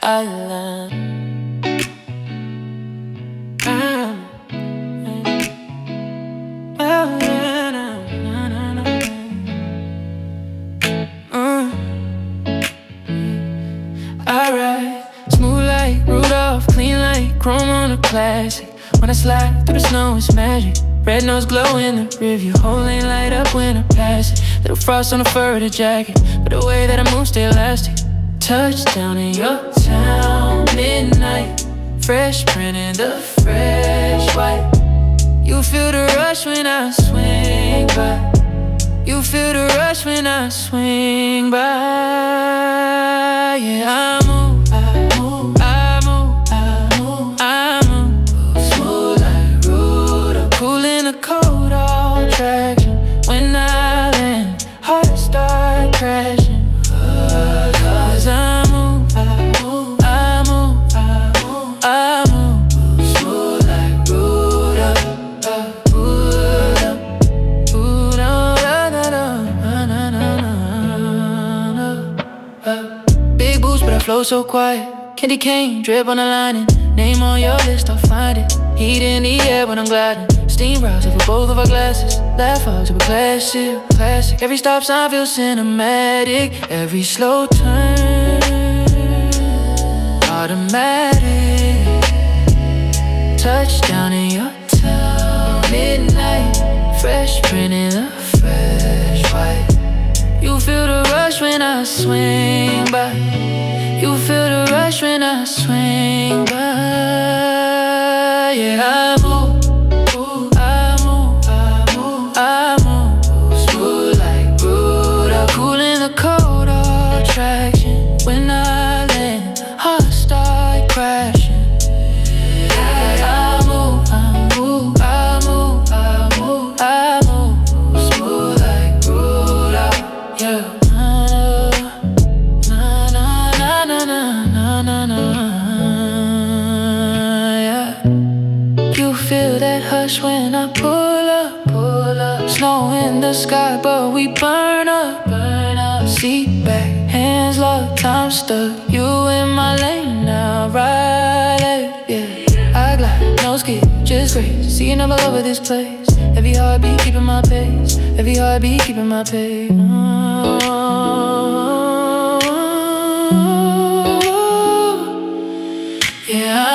I love. Alright, smooth like Rudolph, clean like chrome on a classic. When I slide through the snow, it's magic. Red nose glow in the rearview, whole lane light up when I pass it. Little frost on the fur of the jacket, but the way that I move stay elastic. Touchdown in your town, midnight. Fresh print in the fresh white. You feel the rush when I swing by. You feel the rush when I swing by. Yeah, I move, I move, I move, I move, I move. Smooth like Rudolph, cool in the cold, all traction. When I land, heart start crashing. Cause I move, I move, I move, I move, I move. Smooth like Rudolph, big boots, but I flow so quiet. Candy cane, drip on the lining. Name on your list, I'll find it. Heat in the air when I'm gliding. Steam rise over both of our glasses. Laugh out to a classic. Every stop sign feels cinematic. Every slow turn, automatic. Touchdown in your town, midnight. Fresh print in the fresh white. You feel the rush when I swing by. You feel the rush when I swing by. Yeah, I move, I move, I move, I move. Smooth like Rudolph, cool in the cold, all traction. When I land, heart start crashing. Yeah, I move, I move, I move, I move, I move. Smooth like Rudolph, yeah. You feel that hush when I pull up. Snow in the sky, but we burn up. Seat back, hands locked, time stuck. You in my lane now, right left, yeah. I glide, no skid, just grace. Seeing I'm all over this place. Every heartbeat keeping my pace. Every heartbeat keeping my pace. Yeah.